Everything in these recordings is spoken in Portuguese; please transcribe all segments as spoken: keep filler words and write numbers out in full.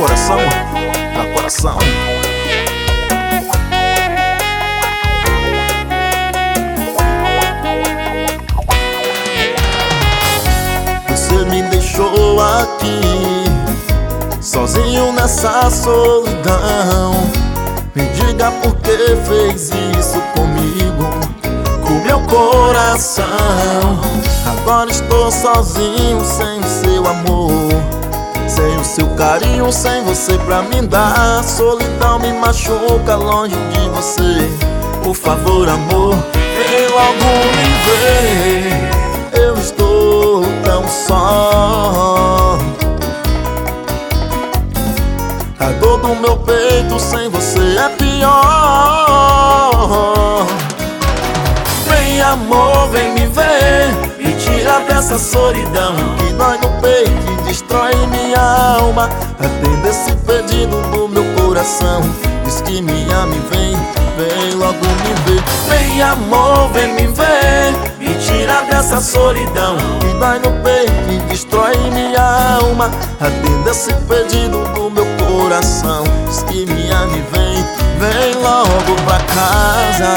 coração pra coração. Você me deixou aqui, sozinho nessa solidão. Me diga por que fez isso comigo, com meu coração. Agora estou sozinho, sem o seu amor, sem o seu carinho, sem você pra me dar. A solidão me machuca longe de você. Por favor, amor, vem logo me ver. Eu estou tão só. A dor do meu peito sem você é pior. Vem, amor, vem me ver, me tira dessa solidão que dói no peito e destrói minha alma. Atenda esse pedido do meu coração, diz que me ama e vem, vem logo me ver. Vem, amor, vem me ver, me tira dessa solidão que dói no peito e destrói minha alma. Atenda esse pedido do meu coração, diz que me ama e vem, vem logo pra casa.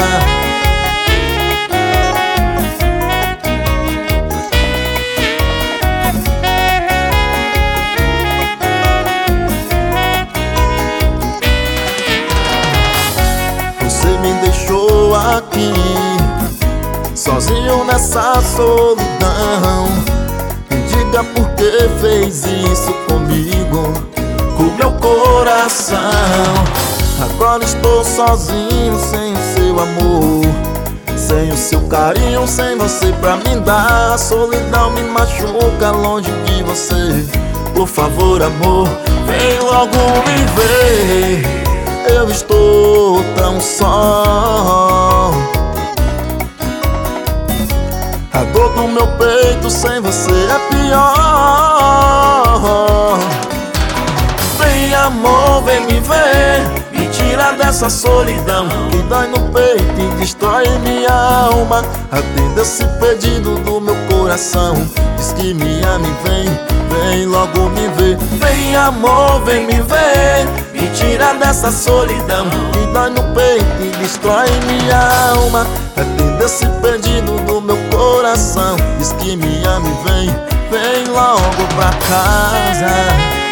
Você me deixou aqui, sozinho nessa solidão. Me diga por que fez isso comigo, com meu coração. Agora estou sozinho, sem o seu amor, sem o seu carinho, sem você pra me dar. A solidão me machuca longe de você. Por favor, amor, vem logo me ver. Eu estou tão só. A dor do meu peito sem você é pior. Vem, amor, vem me ver, me tira dessa solidão que dói no peito e destrói minha alma. Atenda esse pedido do meu coração, diz que me ama e vem, vem logo me ver. Vem, amor, vem me ver, me tira dessa solidão que dói no peito e destrói minha alma. Atenda esse pedido do meu coração, diz que me ama e vem, vem logo pra casa.